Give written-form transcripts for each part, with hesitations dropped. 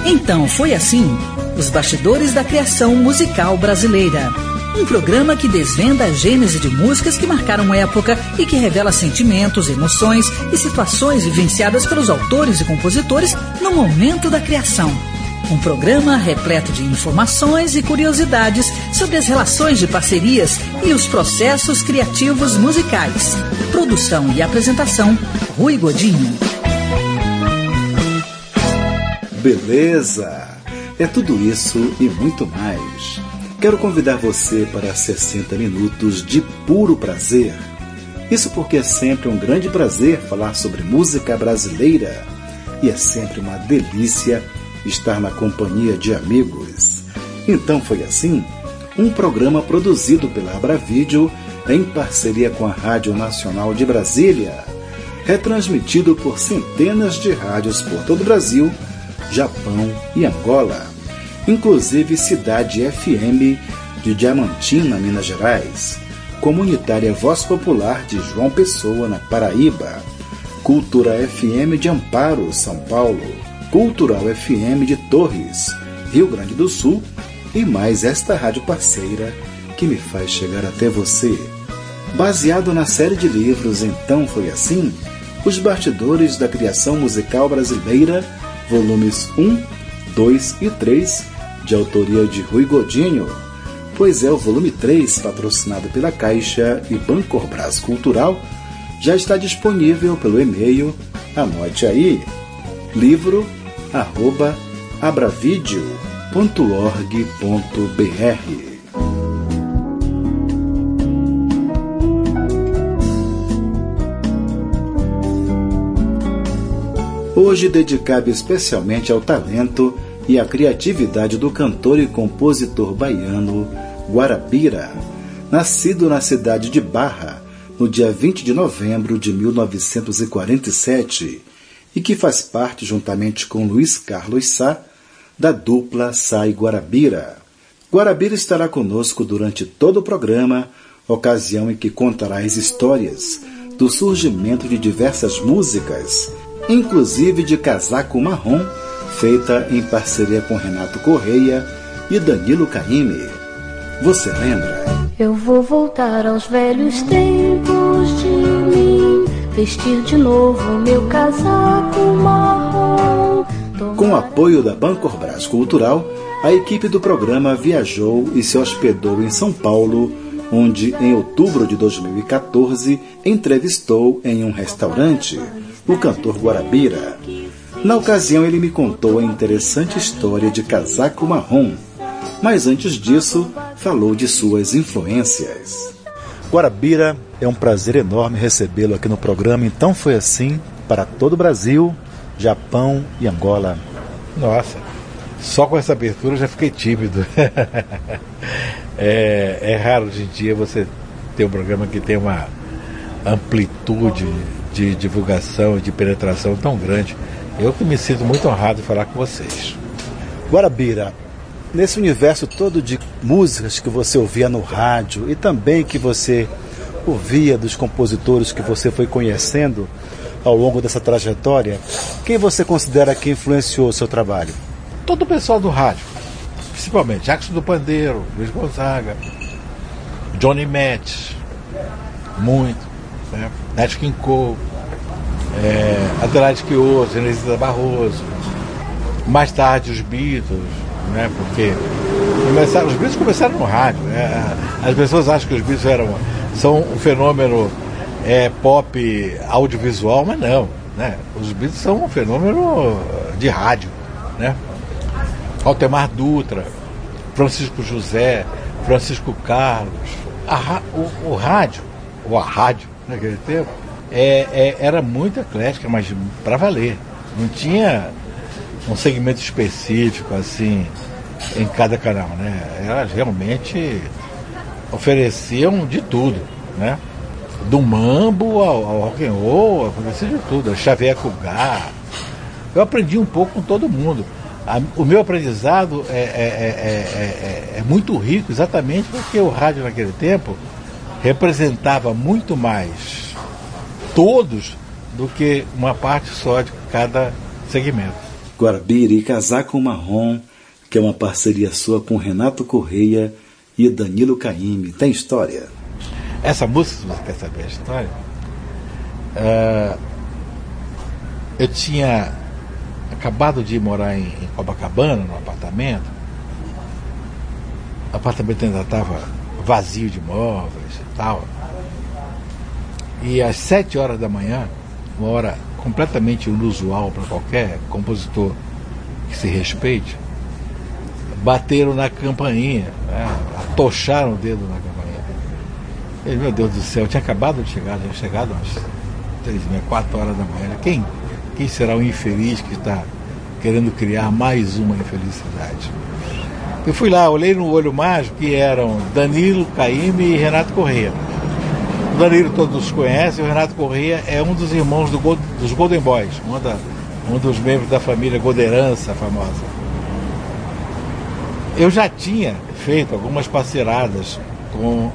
Então foi assim, os bastidores da criação musical brasileira. Um programa que desvenda a gênese de músicas que marcaram época e que revela sentimentos, emoções e situações vivenciadas pelos autores e compositores no momento da criação. Um programa repleto de informações e curiosidades sobre as relações de parcerias e os processos criativos musicais. Produção e apresentação, Rui Godinho. Beleza! É tudo isso e muito mais. Quero convidar você para 60 minutos de puro prazer. Isso porque é sempre um grande prazer falar sobre música brasileira. E é sempre uma delícia estar na companhia de amigos. Então foi assim, um programa produzido pela Abravídeo em parceria com a Rádio Nacional de Brasília, retransmitido por centenas de rádios por todo o Brasil, Japão e Angola, inclusive Cidade FM de Diamantina, Minas Gerais, Comunitária Voz Popular de João Pessoa, na Paraíba, Cultura FM de Amparo, São Paulo, Cultural FM de Torres, Rio Grande do Sul, e mais esta rádio parceira que me faz chegar até você. Baseado na série de livros Então Foi Assim, Os Bastidores da Criação Musical Brasileira, volumes 1, 2 e 3, de autoria de Rui Godinho, pois é o volume 3, patrocinado pela Caixa e Bancorbras Cultural, já está disponível pelo e-mail, anote aí, livro@abravideo.org.br. Hoje dedicado especialmente ao talento e à criatividade do cantor e compositor baiano Guarabira, nascido na cidade de Barra, no dia 20 de novembro de 1947, e que faz parte, juntamente com Luiz Carlos Sá, da dupla Sá e Guarabira. Guarabira estará conosco durante todo o programa, ocasião em que contará as histórias do surgimento de diversas músicas, inclusive de Casaco Marrom, feita em parceria com Renato Correia e Danilo Caymmi. Você lembra? Eu vou voltar aos velhos tempos de mim, vestir de novo meu casaco marrom. Com o apoio da Bancorbras Cultural, a equipe do programa viajou e se hospedou em São Paulo, onde, em outubro de 2014, entrevistou em um restaurante o cantor Guarabira. Na ocasião, ele me contou a interessante história de Casaco Marrom, mas antes disso, falou de suas influências. Guarabira, é um prazer enorme recebê-lo aqui no programa. Então Foi Assim, para todo o Brasil, Japão e Angola. Nossa, só com essa abertura eu já fiquei tímido. É raro hoje em dia você ter um programa que tem uma amplitude de divulgação e de penetração tão grande. Eu que me sinto muito honrado de falar com vocês. Guarabira, nesse universo todo de músicas que você ouvia no rádio e também que você ouvia dos compositores que você foi conhecendo ao longo dessa trajetória, quem você considera que influenciou o seu trabalho? Todo o pessoal do rádio, principalmente Jackson do Pandeiro, Luiz Gonzaga, Johnny Metz, muito, né? Nat King Cole, Adelaide Quioso, Inesita Barroso, mais tarde os Beatles, né? Porque os Beatles começaram no rádio, né? As pessoas acham que os Beatles são um fenômeno pop audiovisual, mas não, né? Os Beatles são um fenômeno de rádio, né? Altemar Dutra, Francisco José, Francisco Carlos, o rádio, ou a rádio naquele tempo, era muito eclética, mas para valer. Não tinha um segmento específico assim em cada canal, né? Elas realmente ofereciam de tudo, né? Do mambo ao rock and roll, oferecia de tudo, Chaveco Gá. Eu aprendi um pouco com todo mundo. O meu aprendizado é muito rico, exatamente porque o rádio naquele tempo representava muito mais todos do que uma parte só de cada segmento. Guarabira e Casaco Marrom, que é uma parceria sua com Renato Correia e Danilo Caymmi. Tem história? Essa música, se você quer saber a história, eu tinha acabado de morar em Copacabana, num apartamento. O apartamento ainda estava vazio de móveis e tal. E às 7 horas da manhã, uma hora completamente inusual para qualquer compositor que se respeite, bateram na campainha, né? Atocharam o dedo na campainha. E, meu Deus do céu, eu tinha acabado de chegar, tinha chegado às 4 horas da manhã. Quem será o infeliz que está querendo criar mais uma infelicidade? Eu fui lá, olhei no olho mágico, que eram Danilo Caymmi e Renato Correia. O Danilo todos conhecem, o Renato Correia é um dos irmãos dos Golden Boys, um dos membros da família Golderança famosa. Eu já tinha feito algumas parceiradas com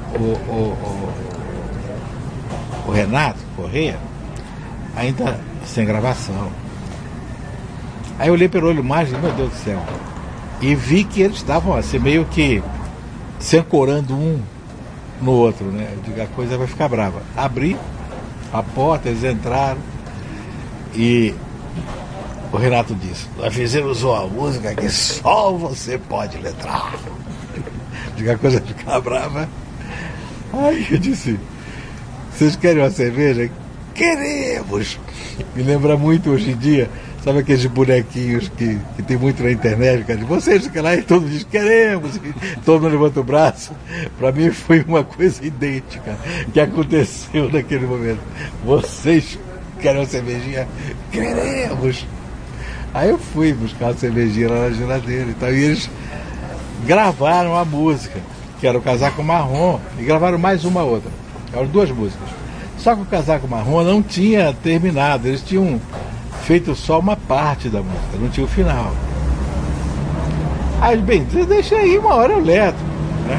o Renato Correia, ainda sem gravação. Aí eu olhei pelo olho mágico, meu Deus do céu, e vi que eles estavam assim, meio que se ancorando um no outro, né? Eu digo, a coisa vai ficar brava. Abri a porta, eles entraram e o Renato disse: nós fizemos uma música que só você pode letrar. Digo, a coisa vai ficar brava. Aí eu disse: vocês querem uma cerveja? Queremos! Me lembra muito hoje em dia, sabe aqueles bonequinhos que tem muito na internet, cara? Vocês que lá e todo mundo diz queremos, e todo mundo levanta o braço. Para mim foi uma coisa idêntica que aconteceu naquele momento. Vocês querem uma cervejinha? Queremos! Aí eu fui buscar a cervejinha lá na geladeira e tal, e eles gravaram a música, que era o Casaco Marrom, e gravaram mais uma outra. Eram 2 músicas. Só que o Casaco Marrom não tinha terminado, eles tinham feito só uma parte da música, não tinha o final. Aí, bem, deixa aí, uma hora eu leto, né?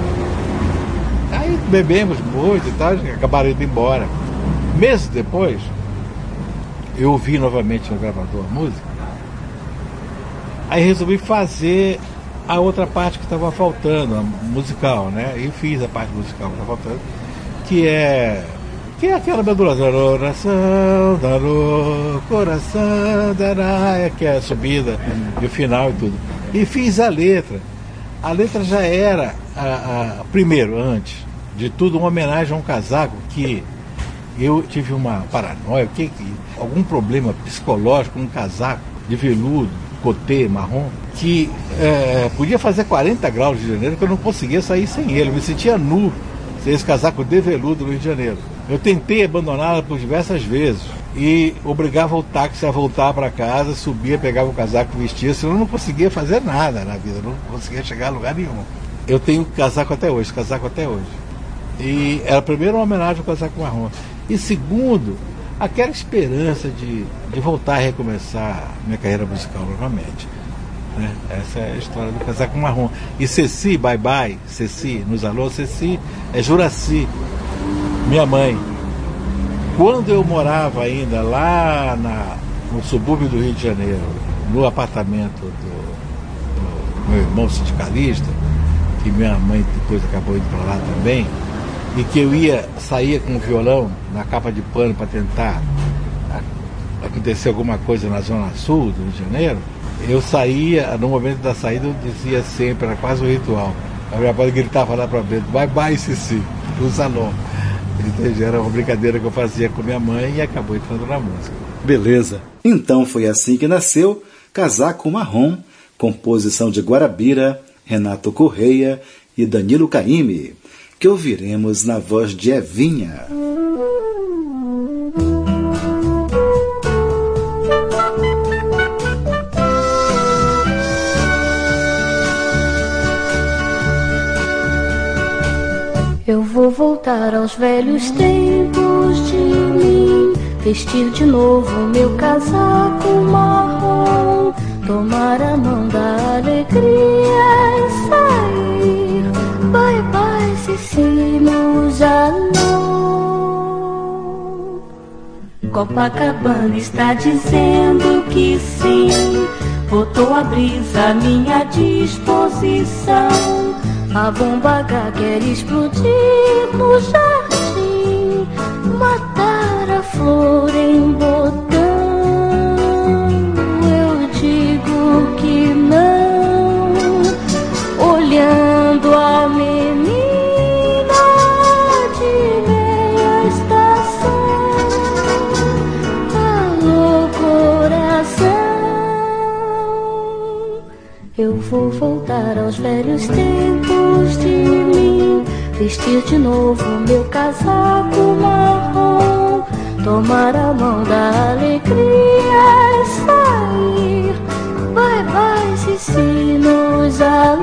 Aí bebemos muito e tal, acabaram indo embora. Meses depois, eu ouvi novamente no gravador a música, aí resolvi fazer a outra parte que estava faltando, a musical, né? E fiz a parte musical que estava faltando, que é aquela meduladora, oração, darô, coração, dará, que é a subida e o final e tudo. E fiz a letra. A letra já era, primeiro, antes de tudo, uma homenagem a um casaco que eu tive uma paranoia, algum problema psicológico, um casaco de veludo, cotê, marrom, que podia fazer 40 graus de janeiro, que eu não conseguia sair sem ele, eu me sentia nu. Esse casaco de veludo no Rio de Janeiro. Eu tentei abandoná-la por diversas vezes e obrigava o táxi a voltar para casa, subia, pegava o casaco, vestia, senão eu não conseguia fazer nada na vida, não conseguia chegar a lugar nenhum. Eu tenho casaco até hoje. E era primeiro uma homenagem ao Casaco Marrom. E segundo, aquela esperança de voltar a recomeçar minha carreira musical novamente. Né? Essa é a história do Casaco Marrom. E Ceci, bye bye, Ceci, nos alô, Ceci, é Juraci, minha mãe. Quando eu morava ainda lá no subúrbio do Rio de Janeiro, no apartamento do meu irmão sindicalista, que minha mãe depois acabou indo para lá também, e que eu saía com um violão na capa de pano para tentar acontecer alguma coisa na zona sul do Rio de Janeiro, eu saía, no momento da saída eu dizia sempre, era quase um ritual. A minha mãe gritava lá para dentro: bye bye, Cici, no salão. Então, era uma brincadeira que eu fazia com minha mãe e acabou entrando na música. Beleza. Então foi assim que nasceu Casaco Marrom, composição de Guarabira, Renato Correia e Danilo Caymmi, que ouviremos na voz de Evinha. Eu vou voltar aos velhos tempos de mim, vestir de novo meu casaco marrom, tomar a mão da alegria e sair. Bye bye, Cici, nos alô. Copacabana está dizendo que sim, botou a brisa à minha disposição. A bomba H quer explodir no jardim, matar a flor em botão. Eu digo que não, olhando a menina de meia estação. Alô, coração, eu vou voltar aos velhos tempos de mim, vestir de novo meu casaco marrom, tomar a mão da alegria e sair. Vai, vai, Cicinos,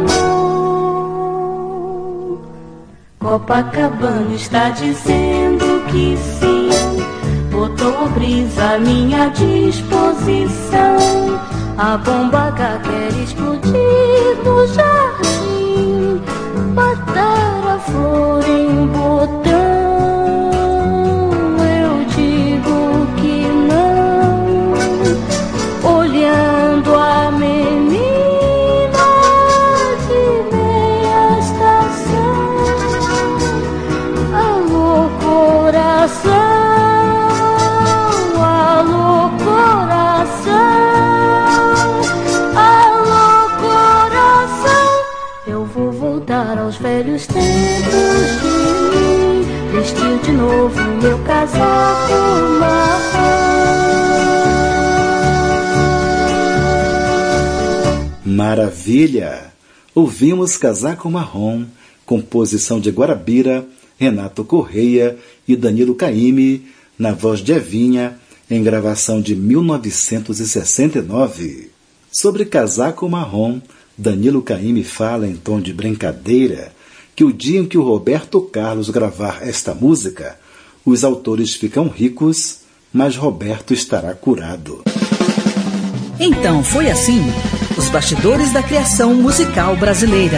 alô. Copacabana está dizendo que sim, botou a brisa à minha disposição. A bomba H quer explodir no jardim, matar a flor em botão. Eu digo que não, olhando a menina de meia estação. Alô, coração, alô, coração. Aos velhos tempos de mim, vestir de novo meu casaco marrom. Maravilha! Ouvimos Casaco Marrom, composição de Guarabira, Renato Correia e Danilo Caymmi, na voz de Evinha, em gravação de 1969. Sobre Casaco Marrom, Danilo Caymmi fala em tom de brincadeira que o dia em que o Roberto Carlos gravar esta música, os autores ficam ricos, mas Roberto estará curado. Então foi assim, os bastidores da criação musical brasileira.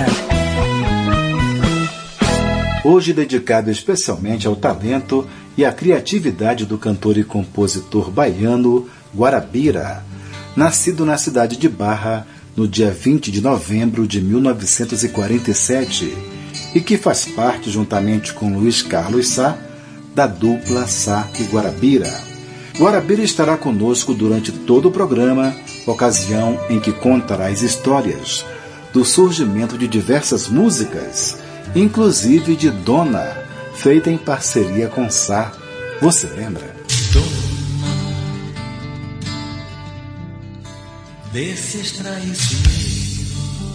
Hoje dedicado especialmente ao talento e à criatividade do cantor e compositor baiano Guarabira, nascido na cidade de Barra, no dia 20 de novembro de 1947, e que faz parte, juntamente com Luiz Carlos Sá, da dupla Sá e Guarabira. Guarabira estará conosco durante todo o programa, ocasião em que contará as histórias do surgimento de diversas músicas, inclusive de Dona, feita em parceria com Sá. Você lembra? Desses traiçoeiros,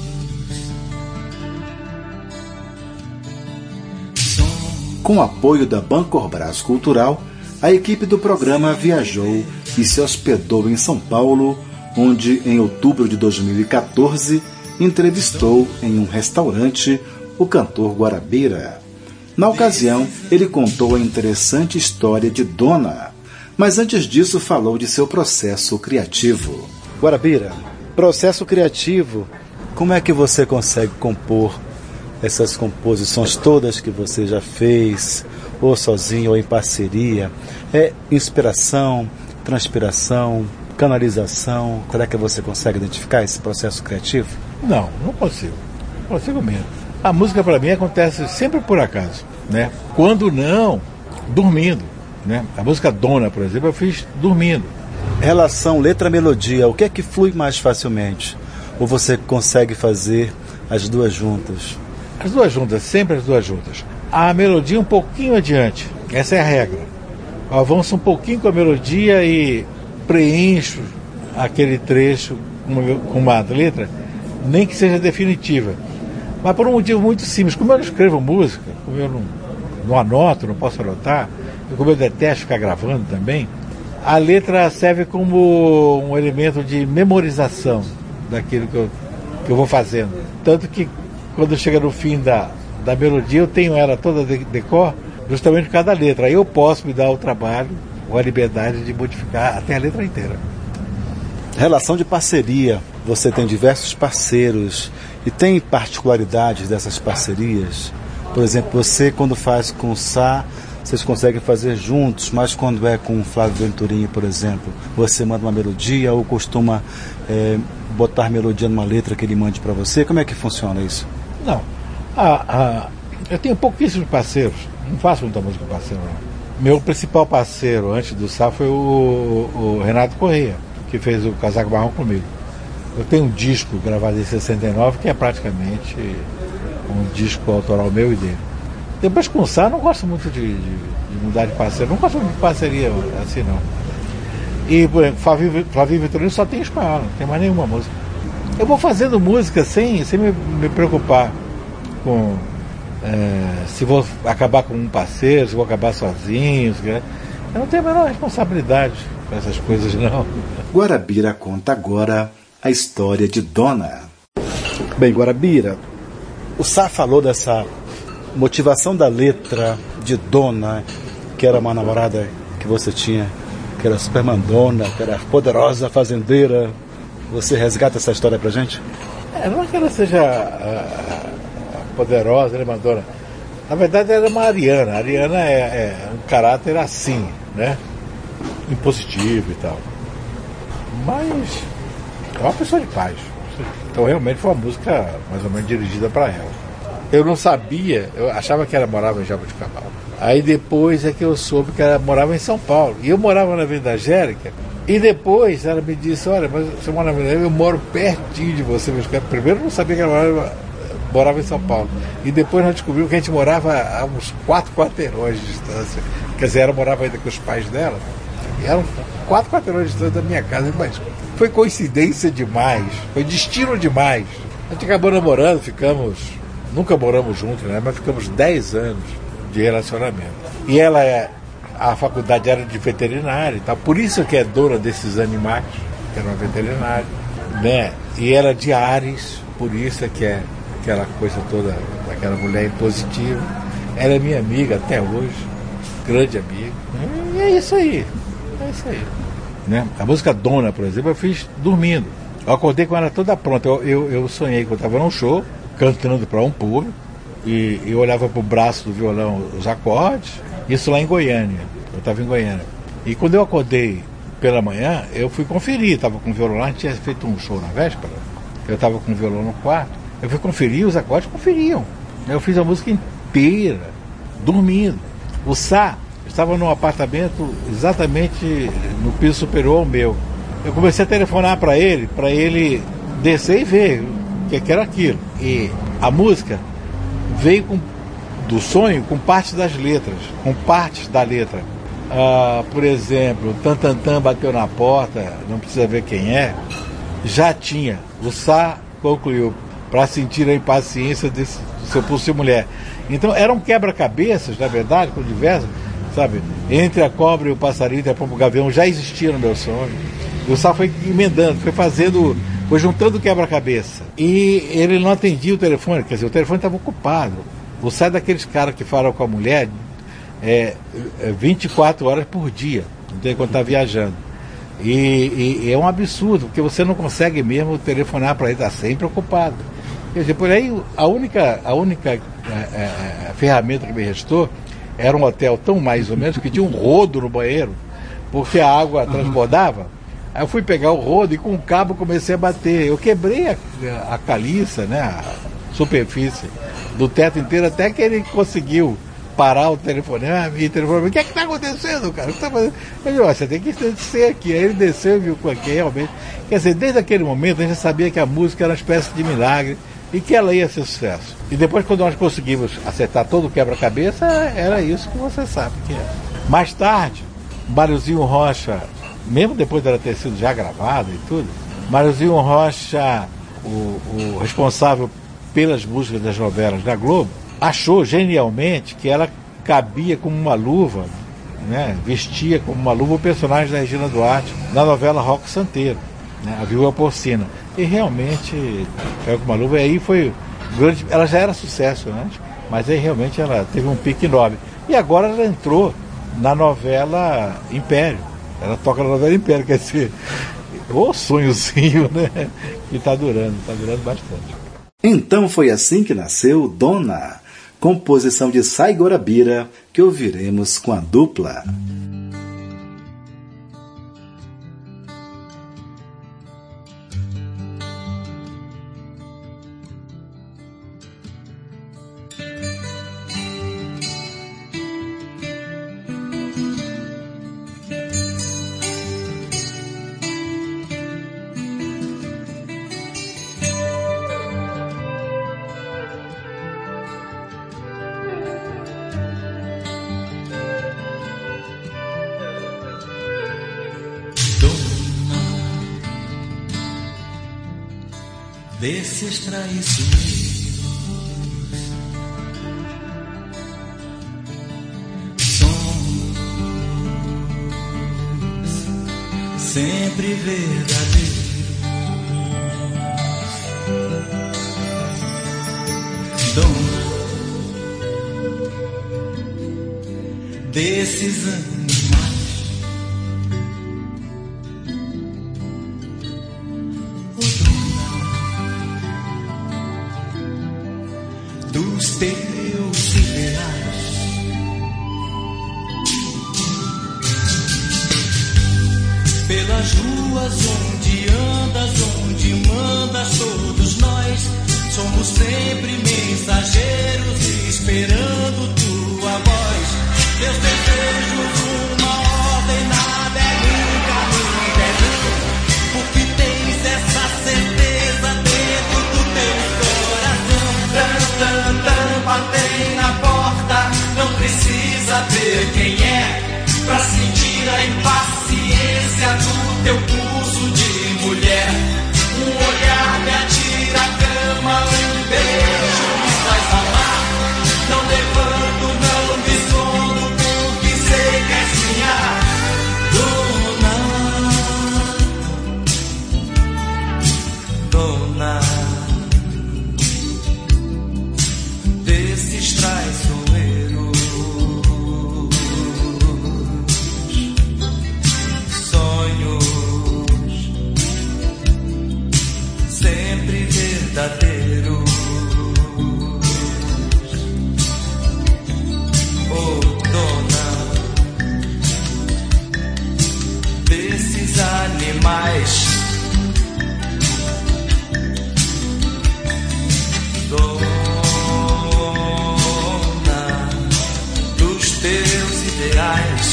com o apoio da Bancorbras Cultural, a equipe do programa viajou e se hospedou em São Paulo, onde, em outubro de 2014, entrevistou em um restaurante o cantor Guarabira. Na ocasião, ele contou a interessante história de Dona, mas antes disso falou de seu processo criativo. Guarabira, processo criativo, como é que você consegue compor essas composições todas que você já fez, ou sozinho ou em parceria? É inspiração, transpiração, canalização? Será que você consegue identificar esse processo criativo? Não consigo. Não consigo mesmo. A música para mim acontece sempre por acaso, né? Quando não, dormindo, né? A música Dona, por exemplo, eu fiz dormindo. Relação letra-melodia, o que é que flui mais facilmente? Ou você consegue fazer as duas juntas? As duas juntas, sempre as duas juntas. A melodia um pouquinho adiante, essa é a regra. Eu avanço um pouquinho com a melodia e preencho aquele trecho com uma letra, nem que seja definitiva. Mas por um motivo muito simples, como eu não escrevo música, como eu não anoto, não posso anotar, e como eu detesto ficar gravando também, a letra serve como um elemento de memorização daquilo que eu vou fazendo. Tanto que quando chega no fim da melodia, eu tenho ela toda de cor, justamente por cada letra. Aí eu posso me dar o trabalho ou a liberdade de modificar até a letra inteira. Relação de parceria. Você tem diversos parceiros e tem particularidades dessas parcerias. Por exemplo, você quando faz com o Sá, vocês conseguem fazer juntos, mas quando é com o Flávio Venturini, por exemplo, você manda uma melodia ou costuma botar melodia numa letra que ele mande para você? Como é que funciona isso? Não. Eu tenho pouquíssimos parceiros, não faço muita música com parceiro, não. Meu principal parceiro antes do Sá foi o Renato Corrêa, que fez o Casaco Marrom comigo. Eu tenho um disco gravado em 69 que é praticamente um disco autoral meu e dele. Depois com o Sá, não gosto muito de mudar de parceiro, não gosto muito de parceria assim não. E, por exemplo, Flavinho Venturini só tem espanhol, não tem mais nenhuma música. Eu vou fazendo música sem me preocupar com se vou acabar com um parceiro, se vou acabar sozinho. Eu não tenho a menor responsabilidade com essas coisas, não. Guarabira conta agora a história de Dona. Bem, Guarabira, o Sá falou dessa motivação da letra de Dona, que era uma namorada que você tinha, que era super mandona, que era poderosa fazendeira. Você resgata essa história pra gente? Não é que ela seja poderosa, ela é mandona. Na verdade, ela é uma ariana. A ariana é um caráter assim, né? Impositivo e tal. Mas é uma pessoa de paz. Então realmente foi uma música mais ou menos dirigida para ela. Eu não sabia, eu achava que ela morava em Jaboticabal. Aí depois é que eu soube que ela morava em São Paulo. E eu morava na Avenida Angélica. E depois ela me disse, olha, mas você mora na Avenida Angélica, eu moro pertinho de você. Primeiro eu não sabia que ela morava em São Paulo. E depois nós descobrimos que a gente morava a uns 4 quarteirões de distância. Quer dizer, ela morava ainda com os pais dela. E eram 4 quarteirões de distância da minha casa. Mas foi coincidência demais. Foi destino demais. A gente acabou namorando, nunca moramos juntos, né? Mas ficamos 10 anos de relacionamento. E a faculdade era de veterinária e tal. Por isso que é dona desses animais, que era uma veterinária, né? E era de Ares, por isso que é aquela coisa toda, aquela mulher impositiva. Ela é minha amiga até hoje, grande amiga. E é isso aí. Né? A música Dona, por exemplo, eu fiz dormindo. Eu acordei com ela toda pronta. Eu sonhei que eu estava num show, cantando para um público, e eu olhava para o braço do violão, os acordes, isso lá em Goiânia. Eu estava em Goiânia. E quando eu acordei pela manhã, eu fui conferir, estava com o violão lá, a gente tinha feito um show na véspera, eu estava com o violão no quarto, eu fui conferir, os acordes conferiam. Eu fiz a música inteira, dormindo. O Sá estava num apartamento exatamente no piso superior ao meu. Eu comecei a telefonar para ele descer e ver o que era aquilo. E a música veio do sonho com parte das letras, com partes da letra. Por exemplo, Tantantan bateu na porta, não precisa ver quem é, já tinha. O Sá concluiu, para sentir a impaciência do seu pulso de mulher. Então eram quebra-cabeças, na verdade, com diversas, sabe? Entre a cobra e o passarinho, entre a pomba e o gavião, já existia no meu sonho. O Sá foi emendando, foi juntando quebra-cabeça. E ele não atendia o telefone, quer dizer, o telefone estava ocupado. O Sá é daqueles caras que falam com a mulher 24 horas por dia, quando está viajando. E é um absurdo, porque você não consegue mesmo telefonar para ele, está sempre ocupado. Quer dizer, por aí a única ferramenta que me restou era um hotel tão mais ou menos que tinha um rodo no banheiro, porque a água transbordava. Aí eu fui pegar o rodo e com o cabo comecei a bater. Eu quebrei a caliça, né, a superfície do teto inteiro, até que ele conseguiu parar o telefone. E o telefone, o que é que está acontecendo, cara? O que tá fazendo? Eu disse, você tem que descer aqui. Aí ele desceu e viu que realmente... Quer dizer, desde aquele momento a gente já sabia que a música era uma espécie de milagre e que ela ia ser sucesso. E depois, quando nós conseguimos acertar todo o quebra-cabeça, era isso que você sabe que é. Mais tarde, Máriozinho Rocha, mesmo depois dela ter sido já gravada e tudo, Máriozinho Rocha, o responsável pelas músicas das novelas da Globo, achou genialmente que ela cabia como uma luva, né, vestia como uma luva o personagem da Regina Duarte na novela Rocco Santeiro, né, a Viúva Porcina. E realmente caiu com uma luva, e aí foi grande. Ela já era sucesso antes, mas aí realmente ela teve um pique enorme. E agora ela entrou na novela Império. Ela toca na novela Império, quer dizer, o sonhozinho, né? Que está durando bastante. Então foi assim que nasceu Dona, composição de Sá e Guarabira, que ouviremos com a dupla. Desses traiçoeiros, somos sempre verdadeiros. Dona desses animais, dos teus ideais, pelas ruas onde andas, onde mandas, todos nós somos sempre mensageiros esperando tua voz. Teus desejos, uma ordem, nada é nunca, nunca é nunca, porque tens essa certeza dentro do teu coração. Batem na porta, não precisa ver quem é, pra sentir a impaciência do teu pulso de mulher. Um olhar me atira a cama, um beijo me faz amar. Não levanto, não me escondo, porque sei que és minha dona. Desses traiçoeiros, sonhos sempre verdadeiros. Oh, dona desses animais, teus ideais,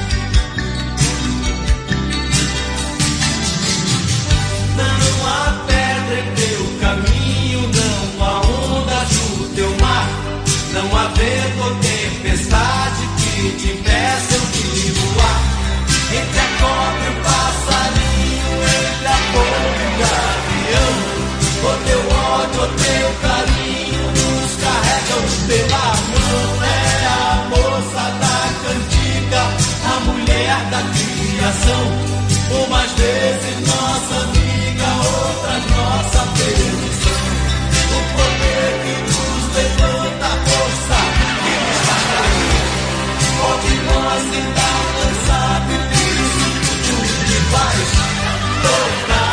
não há pedra em teu caminho, não há ondas no teu mar, não há vento ou tempestade que te impeçam de voar. Entre a cobra e o passarinho, entre a pomba e o gavião, o teu ódio, o teu carinho nos carregam pela mão. É a moça da cantiga, a mulher da criação, umas vezes nossa amiga, outras nossa perdição. O poder que nos levanta, a força que nos faz cair, onde nós se dá cansado e isso tudo te faz tocar.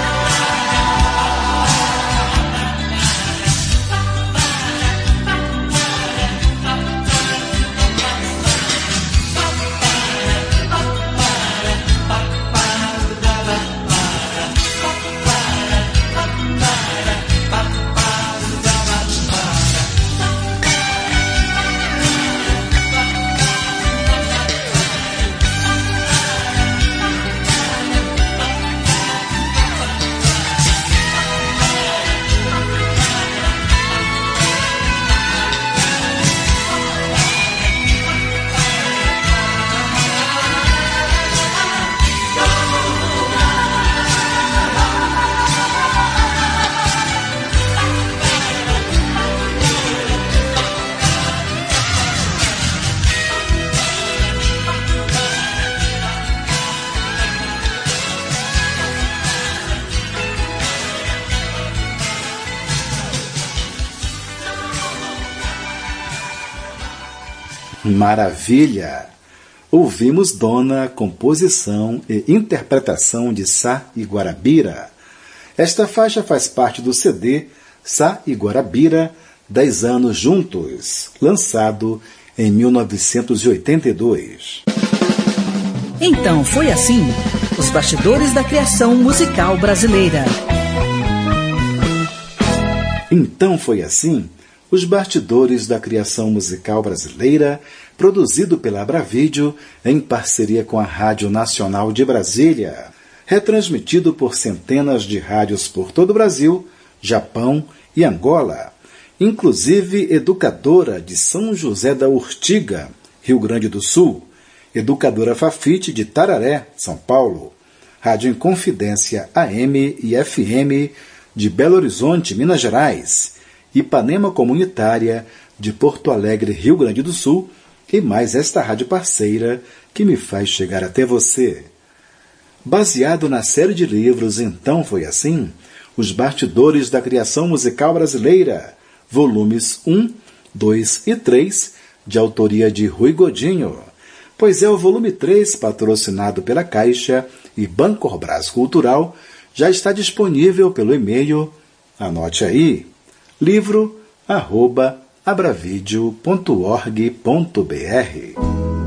Maravilha! Ouvimos Dona, composição e interpretação de Sá e Guarabira. Esta faixa faz parte do CD Sá e Guarabira, 10 anos juntos, lançado em 1982. Então foi assim, os bastidores da criação musical brasileira. Então foi assim, os bastidores da criação musical brasileira, produzido pela Abravídeo em parceria com a Rádio Nacional de Brasília, retransmitido por centenas de rádios por todo o Brasil, Japão e Angola, inclusive educadora de São José da Urtiga, Rio Grande do Sul, educadora Fafite de Tararé, São Paulo, Rádio Inconfidência AM e FM de Belo Horizonte, Minas Gerais, Ipanema Comunitária de Porto Alegre, Rio Grande do Sul, e mais esta rádio parceira que me faz chegar até você. Baseado na série de livros Então Foi Assim, Os Bastidores da Criação Musical Brasileira, volumes 1, 2 e 3, de autoria de Rui Godinho, pois é o volume 3, patrocinado pela Caixa e Bancorbras Cultural, já está disponível pelo e-mail, anote aí, livro@abravideo.org.br.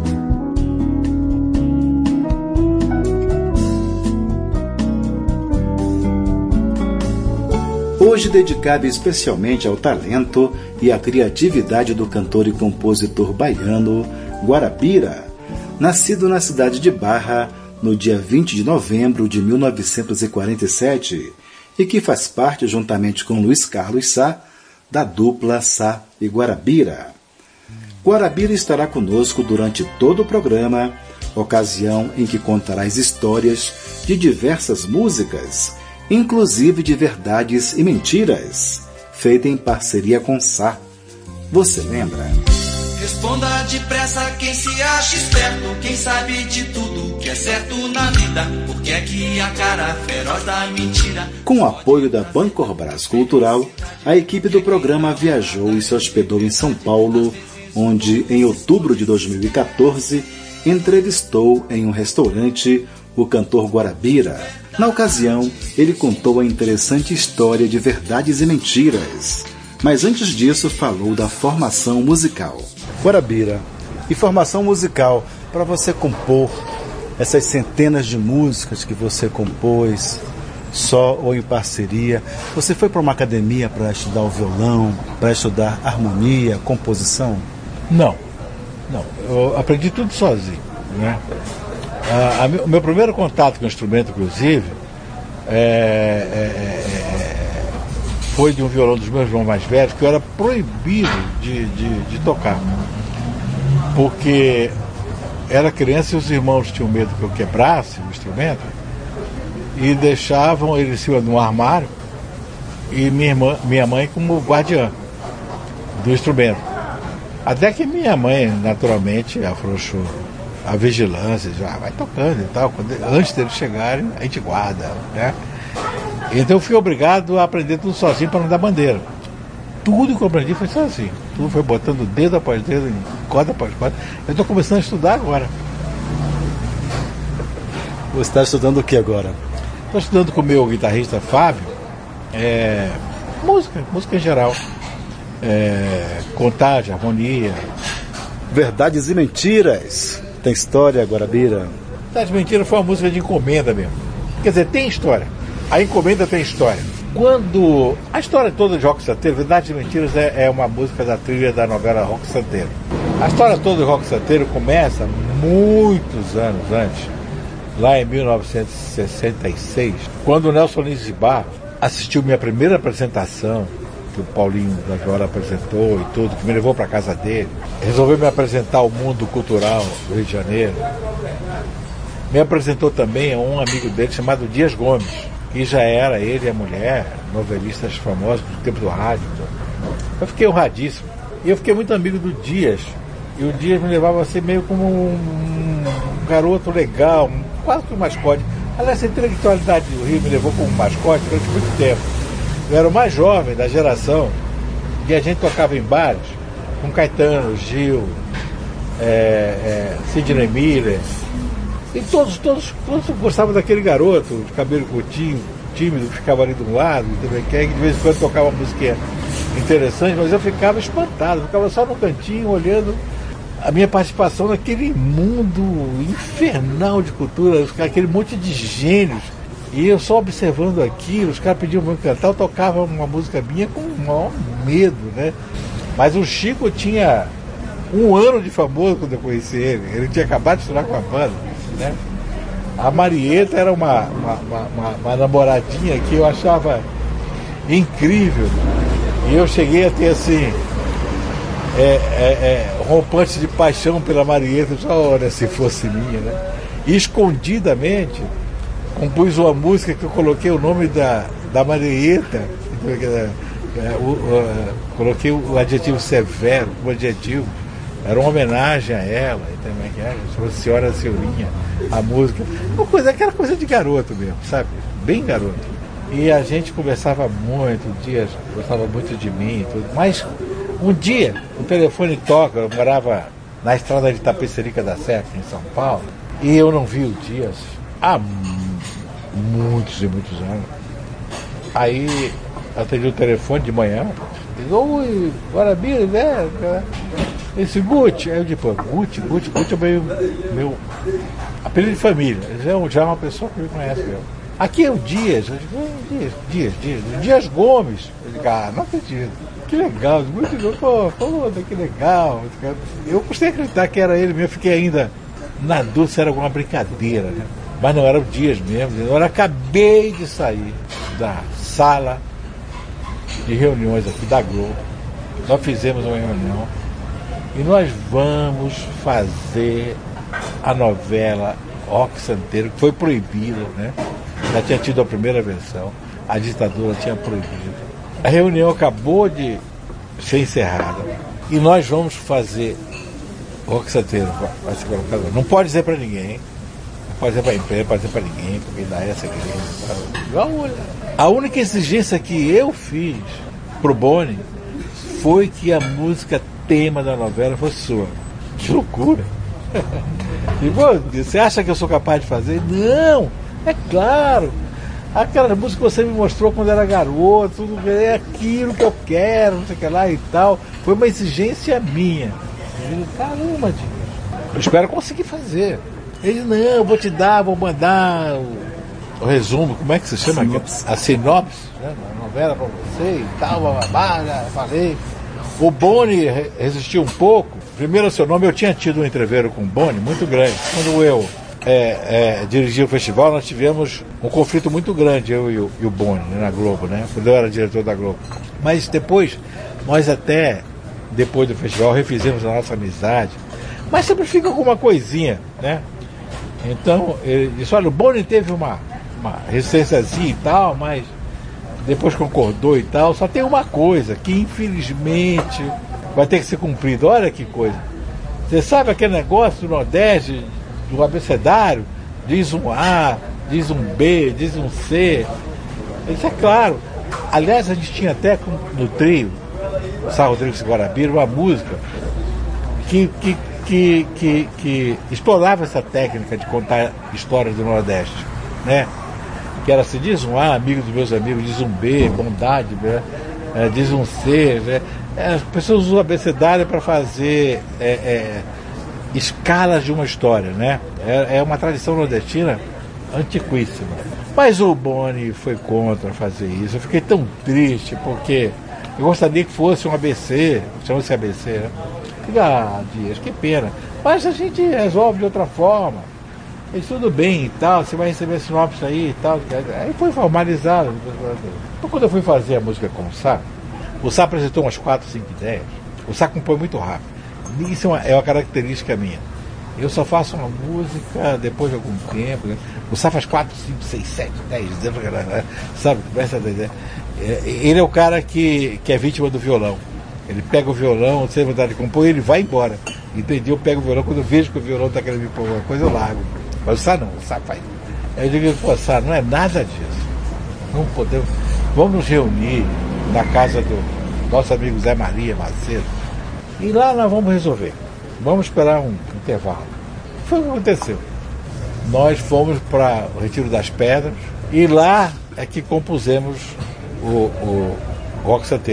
Hoje dedicado especialmente ao talento e à criatividade do cantor e compositor baiano Guarabira, nascido na cidade de Barra no dia 20 de novembro de 1947 e que faz parte, juntamente com Luiz Carlos Sá, da dupla Sá e Guarabira. Guarabira estará conosco durante todo o programa, ocasião em que contará as histórias de diversas músicas, inclusive de Verdades e Mentiras, feita em parceria com Sá. Você lembra? Responda depressa quem se acha esperto, quem sabe de tudo que é certo na vida, porque é que a cara feroz da mentira. Com o apoio da Bancorbras Cultural, a equipe do programa viajou e se hospedou em São Paulo, onde, em outubro de 2014, entrevistou em um restaurante o cantor Guarabira. Na ocasião, ele contou a interessante história de Verdades e Mentiras, mas antes disso falou da formação musical. Guarabira, e formação musical para você compor essas centenas de músicas que você compôs, só ou em parceria. Você foi para uma academia para estudar o violão, para estudar harmonia, composição? Não. Eu aprendi tudo sozinho, né? O meu primeiro contato com o instrumento, inclusive, foi de um violão dos meus irmãos mais velhos, que eu era proibido de tocar. Porque era criança e os irmãos tinham medo que eu quebrasse o instrumento e deixavam ele em cima de um armário e minha mãe como guardiã do instrumento. Até que minha mãe, naturalmente, afrouxou a vigilância, já vai tocando e tal. Antes deles chegarem, a gente guarda, né? Então eu fui obrigado a aprender tudo sozinho para não dar bandeira. Tudo que eu aprendi foi sozinho. Tudo foi botando dedo após dedo, corda após corda. Eu estou começando a estudar agora. Você está estudando o que agora? Estou estudando com o meu guitarrista Fábio, música em geral. Contagem, harmonia. Verdades e Mentiras. Tem história, Guarabira? Verdades e Mentiras foi uma música de encomenda mesmo. Quer dizer, tem história. A encomenda tem história. Quando a história toda de Roque Santeiro, Verdades e Mentiras é uma música da trilha da novela Roque Santeiro. A história toda de Roque Santeiro começa muitos anos antes, lá em 1966, quando o Nelson Lins de Barros assistiu minha primeira apresentação, que o Paulinho da Viola apresentou e tudo, que me levou para a casa dele, resolveu me apresentar ao mundo cultural do Rio de Janeiro. Me apresentou também a um amigo dele chamado Dias Gomes, que já era ele e a mulher, novelistas famosos do tempo do rádio. Eu fiquei honradíssimo. E eu fiquei muito amigo do Dias. E o Dias me levava assim meio como um garoto legal, quase que um mascote. Aliás, a intelectualidade do Rio me levou como mascote durante muito tempo. Eu era o mais jovem da geração e a gente tocava em bares com Caetano, Gil, Sidney Miller. E todos gostavam daquele garoto de cabelo curtinho, tímido, que ficava ali de um lado, que de vez em quando tocava uma musiquinha interessante, mas eu ficava espantado, ficava só no cantinho olhando a minha participação naquele mundo infernal de cultura, aquele monte de gênios. E eu só observando aquilo, os caras pediam muito cantar, eu tocava uma música minha com o maior medo, né? Mas o Chico tinha 1 ano de famoso quando eu conheci ele. Ele tinha acabado de estourar com a banda, né? A Marieta era uma namoradinha que eu achava incrível. E eu cheguei a ter assim rompante de paixão pela Marieta. Olha, se fosse minha, né? E escondidamente compus uma música que eu coloquei o nome da Marieta, coloquei o adjetivo severo como adjetivo. Era uma homenagem a ela, chamava Senhora Senhorinha, a música. Aquela coisa de garoto mesmo, sabe? Bem garoto. E a gente conversava muito, Dias gostava muito de mim e tudo. Mas um dia o telefone toca, eu morava na estrada de Tapecerica da Serra, em São Paulo, e eu não vi o Dias há muitos e muitos anos. Aí atendi o telefone de manhã, diz, oi, Guarabira, né? Esse Guti. Aí eu digo, Guti é meu apelido de família. Já é uma pessoa que me conhece mesmo. Aqui é o Dias. Eu digo, Dias Gomes. Eu digo, não acredito. Que legal, muito legal. Pô, que legal. Eu custei acreditar que era ele mesmo, eu fiquei ainda na dúvida se era alguma brincadeira, né? Mas não, era o Dias mesmo. Eu acabei de sair da sala de reuniões aqui da Globo. Nós fizemos uma reunião e nós vamos fazer a novela Rock Santeiro, que foi proibida, né? Já tinha tido a primeira versão, a ditadura tinha proibido. A reunião acabou de ser encerrada e nós vamos fazer Rock Santeiro, vai ser colocado. Não pode dizer para ninguém, não pode dizer para a imprensa, não pode dizer para ninguém, porque ainda é segredo. A única exigência que eu fiz pro Boni foi que a música tema da novela fosse sua. Que loucura! E, você acha que eu sou capaz de fazer? Não! É claro! Aquela música que você me mostrou quando era garoto, tudo é aquilo que eu quero, não sei o que lá e tal. Foi uma exigência minha. Eu digo, caramba, Dias, eu espero conseguir fazer. Ele, não, eu vou te dar, vou mandar o resumo, como é que se chama? A sinopse, né? A novela pra você e tal, já falei. O Boni resistiu um pouco. Primeiro, o seu nome, eu tinha tido um entreveiro com o Boni muito grande. Quando eu dirigi o festival, nós tivemos um conflito muito grande, eu e o Boni, né, na Globo, né? Quando eu era diretor da Globo. Mas depois, nós até, depois do festival, refizemos a nossa amizade. Mas sempre fica alguma coisinha, né? Então, ele disse, olha, o Boni teve uma resistênciazinha e tal, mas depois concordou e tal. Só tem uma coisa, que infelizmente vai ter que ser cumprido. Olha que coisa. Você sabe aquele negócio do Nordeste, do abecedário? Diz um A, diz um B, diz um C. Isso é claro. Aliás, a gente tinha até no trio, o Sá Rodrigues Guarabira, uma música que explorava essa técnica de contar histórias do Nordeste, né? Que era assim, diz um A, amigo dos meus amigos, diz um B, bondade, né? Diz um C, né? As pessoas usam abecedário para fazer escalas de uma história, né? É uma tradição nordestina antiquíssima. Mas o Boni foi contra fazer isso. Eu fiquei tão triste, porque eu gostaria que fosse um ABC, chama-se ABC, né? Dias, que pena. Mas a gente resolve de outra forma. E tudo bem e tal, você vai receber sinopse aí e tal. Aí foi formalizado. Então, quando eu fui fazer a música com o Sá apresentou umas 4, 5 ideias. O Sá compõe muito rápido. Isso é uma característica minha. Eu só faço uma música depois de algum tempo. Né? O Sá faz 4, 5, 6, 7, 10, sabe? Começa a ideia. Ele é o cara que é vítima do violão. Ele pega o violão, sem vontade de compor, ele vai embora. Entendeu? Eu pego o violão, quando eu vejo que o violão está querendo me pôr alguma coisa, eu largo. Mas o Sá não, o Sá faz. Aí eu digo, pô, Sá, não é nada disso. Não podemos. Vamos nos reunir na casa do nosso amigo Zé Maria Macedo. E lá nós vamos resolver. Vamos esperar um intervalo. Foi o que aconteceu. Nós fomos para o Retiro das Pedras e lá é que compusemos o Rock Santeiro.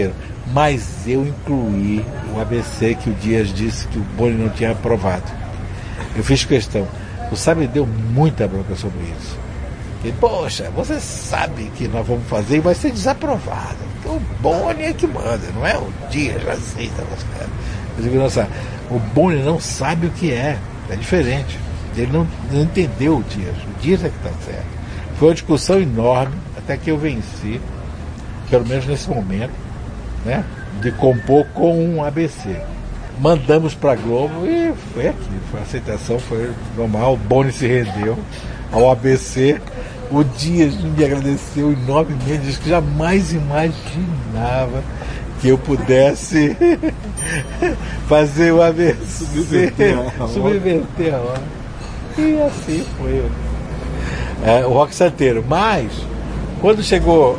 mas eu incluí o ABC que o Dias disse que o Boni não tinha aprovado. Eu fiz questão. O Sábio deu muita bronca sobre isso. Ele, poxa, você sabe que nós vamos fazer e vai ser desaprovado. Então, o Boni é que manda, não é o Dias que aceita. Eu digo, nossa, o Boni não sabe o que é diferente. Ele não entendeu o Dias é que está certo. Foi uma discussão enorme, até que eu venci, pelo menos nesse momento, né, de compor com um ABC. Mandamos para a Globo e foi aquilo, foi a aceitação, foi normal, o Boni se rendeu ao ABC. O Dias me agradeceu enormemente, disse que jamais imaginava que eu pudesse fazer o ABC, subverter a hora. E assim foi o Rock Santeiro. Mas, quando chegou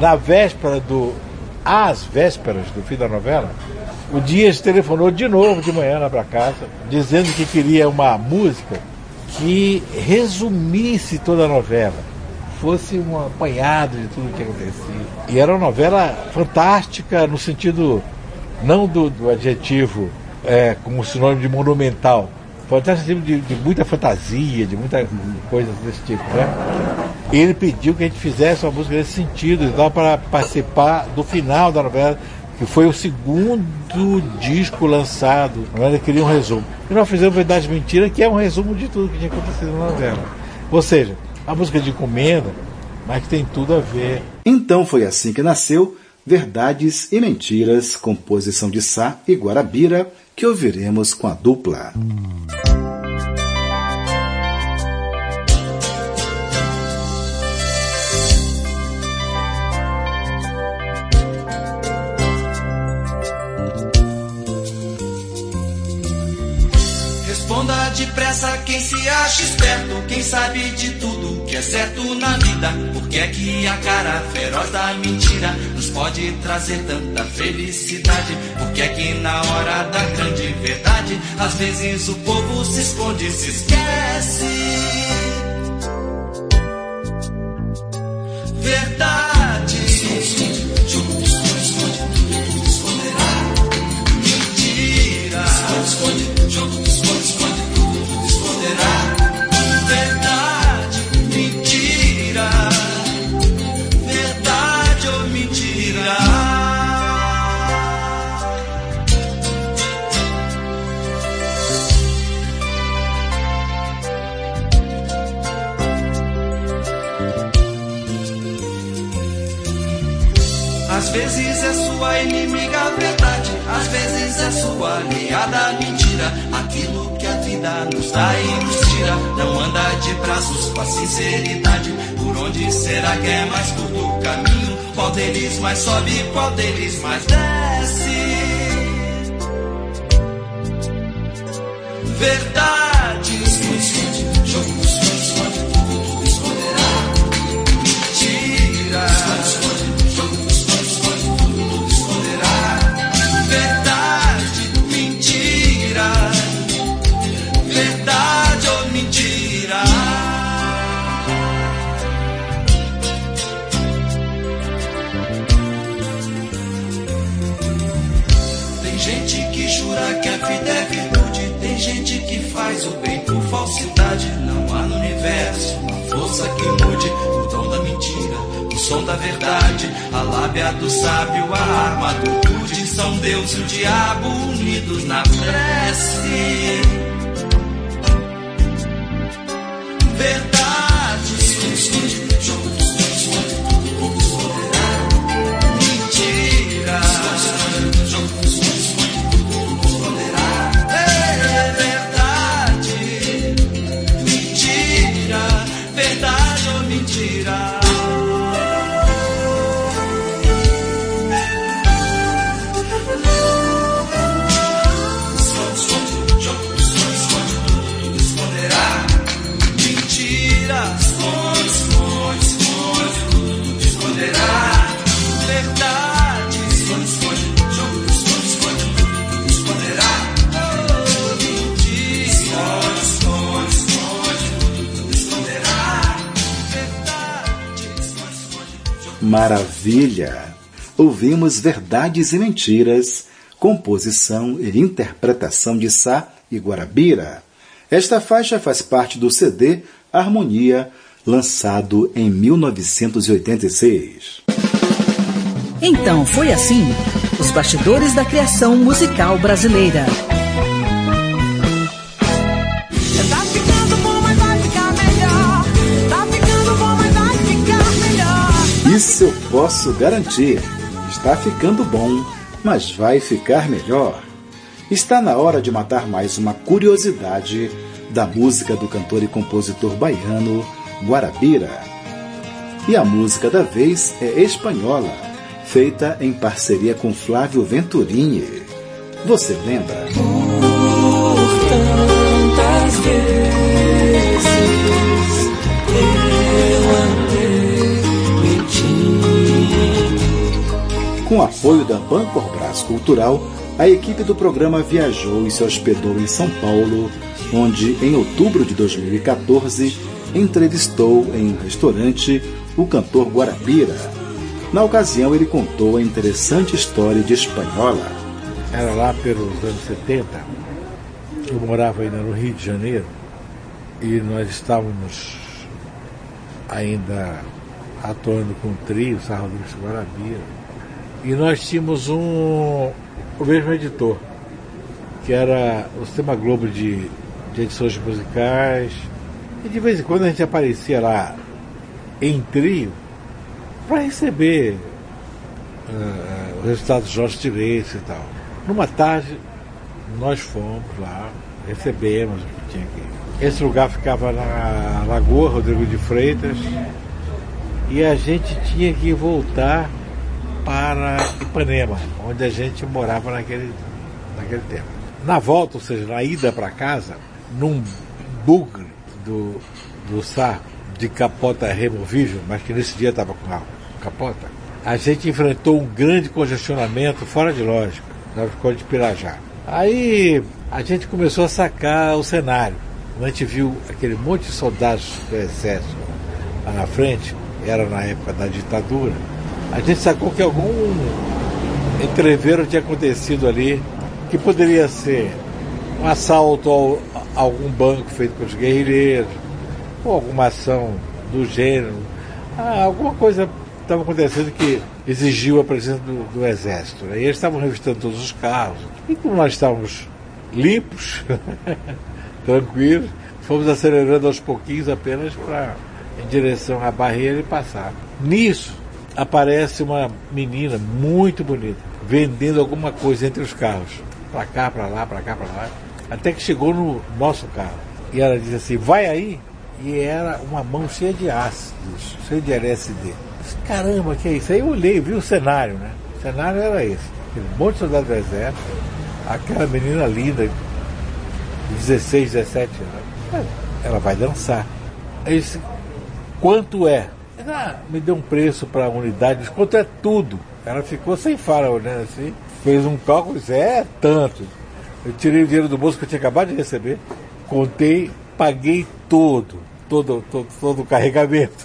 às vésperas do fim da novela, o Dias telefonou de novo de manhã lá para casa, dizendo que queria uma música que resumisse toda a novela, fosse um apanhado de tudo o que acontecia. E era uma novela fantástica no sentido, não do adjetivo como sinônimo de monumental, fantástica de muita fantasia, de muita coisa desse tipo, né? E ele pediu que a gente fizesse uma música nesse sentido, então, para participar do final da novela, que foi o segundo disco lançado. Ele queria um resumo. E nós fizemos Verdade e Mentira, que é um resumo de tudo que tinha acontecido na novela. Ou seja, a música de encomenda, mas que tem tudo a ver. Então foi assim que nasceu Verdades e Mentiras, composição de Sá e Guarabira, que ouviremos com a dupla. Responda depressa quem se acha esperto, quem sabe de tudo que é certo na vida. Por que é que a cara feroz da mentira nos pode trazer tanta felicidade? Por que é que na hora da grande verdade às vezes o povo se esconde e se esquece? Verdade, jogo esconde, tudo esconderá. Mentira, esconde, jogo esconde, tudo esconderá. Verdade, mentira, verdade ou mentira. Às vezes é sua inimiga a verdade, às vezes é sua aliada a mentira. Aquilo que a vida nos dá e nos tira não anda de braços com a sinceridade. Por onde será que é mais curto o caminho? Qual deles mais sobe, qual deles mais desce? Verdade, esconde, jogo esconde, tudo esconderá. Mentira, esconde, jogo esconde, tudo esconderá. Verdade, mentira, verdade ou mentira. Tem gente que jura que a vida é virtude, tem gente que faz o bem por falsidade. Não há no universo uma força que mude o dom da mentira, o som da verdade, a lábia do sábio, a arma do rude. São Deus e o diabo unidos na prece. Verdade, esconde, jogo esconde, tudo esconderá. Mentira, jogo esconde, tudo esconderá. Verdade, mentira, verdade ou mentira. Esconde, jogo esconde, tudo esconderá. Mentira, esconde, tudo esconderá. Verdade, esconde, jogo esconde, tudo esconderá. Mentira, esconde, tudo esconderá. Verdade, esconde, jogo. Maravilha! ouvimos Verdades e Mentiras, composição e interpretação de Sá e Guarabira. Esta faixa faz parte do CD Harmonia, lançado em 1986. Então foi assim, os bastidores da criação musical brasileira. Tá ficando bom, mas vai ficar melhor. Tá ficando bom, mas vai ficar melhor. Isso eu posso garantir. Está ficando bom, mas vai ficar melhor. Está na hora de matar mais uma curiosidade da música do cantor e compositor baiano Guarabira. E a música da vez é espanhola, feita em parceria com Flávio Venturini. Você lembra? Por tantas vezes eu andei mentindo. Com apoio da Bancorbras Cultural, a equipe do programa viajou e se hospedou em São Paulo, onde, em outubro de 2014, entrevistou em um restaurante o cantor Guarabira. Na ocasião, ele contou a interessante história de Espanhola. Era lá pelos anos 70, eu morava ainda no Rio de Janeiro e nós estávamos ainda atuando com o trio, Sá Rodrigues Guarabira, e nós tínhamos o mesmo editor, que era o Sistema Globo de edições musicais, e de vez em quando a gente aparecia lá em trio para receber o resultado dos nossos direitos e tal. Numa tarde, nós fomos lá, recebemos o que tinha aqui. Esse lugar ficava na Lagoa Rodrigo de Freitas e a gente tinha que voltar para Ipanema, onde a gente morava naquele tempo. Na volta, ou seja, na ida para casa, num bugre do Sá de capota removível, mas que nesse dia estava com a capota, a gente enfrentou um grande congestionamento fora de lógica, na Ficou de Pirajá. Aí a gente começou a sacar o cenário. A gente viu aquele monte de soldados do exército lá na frente, era na época da ditadura. A gente sacou que algum entreveiro tinha acontecido ali, que poderia ser um assalto a algum banco feito pelos guerrilheiros, ou alguma ação do gênero. Alguma coisa estava acontecendo que exigiu a presença do exército. E eles estavam revistando todos os carros. E como nós estávamos limpos, tranquilos, fomos acelerando aos pouquinhos apenas em direção à barreira e passar. Nisso, aparece uma menina muito bonita, vendendo alguma coisa entre os carros. Para cá, para lá, para cá, para lá. Até que chegou no nosso carro. E ela disse assim, vai aí. E era uma mão cheia de ácidos, cheia de LSD. Eu disse, caramba, que é isso? Aí eu olhei, vi o cenário, né? O cenário era esse. Aquele monte de soldado do exército, aquela menina linda, de 16, 17 anos. Ela vai dançar. Aí eu disse, quanto é? Me deu um preço para a unidade, disse, quanto é tudo? Ela ficou sem fala, olhando assim, fez um cálculo e disse, tanto. Eu tirei o dinheiro do bolso que eu tinha acabado de receber, contei, paguei todo o carregamento.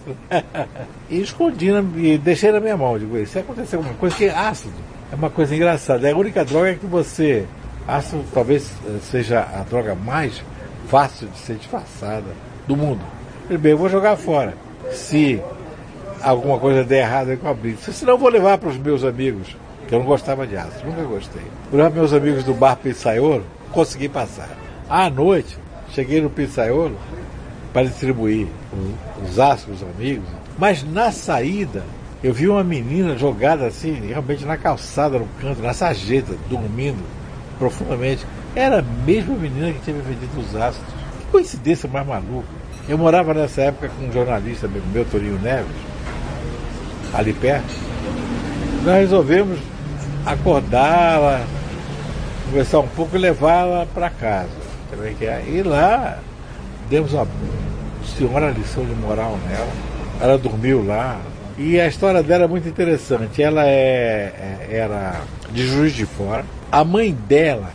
E escondi e deixei na minha mão. Digo, se acontecer alguma coisa, que ácido é uma coisa engraçada. É a única droga que você... Ácido talvez seja a droga mais fácil de ser disfarçada do mundo. Bem, eu vou jogar fora. Se alguma coisa der errado com a blitz. Senão eu vou levar para os meus amigos, que eu não gostava de ácido, nunca gostei. Vou levar para meus amigos do bar Pizzaiolo, consegui passar. À noite, cheguei no Pizzaiolo para distribuir os ácidos aos amigos, mas na saída eu vi uma menina jogada assim, realmente na calçada, no canto, na sarjeta, dormindo profundamente. Era a mesma menina que tinha me vendido os ácidos. Que coincidência mais maluca. Eu morava nessa época com um jornalista meu, Torinho Neves, ali perto. Nós resolvemos acordá-la, conversar um pouco e levá-la para casa. E lá demos uma senhora lição de moral nela. Ela dormiu lá. E a história dela é muito interessante. Ela era de Juiz de Fora. A mãe dela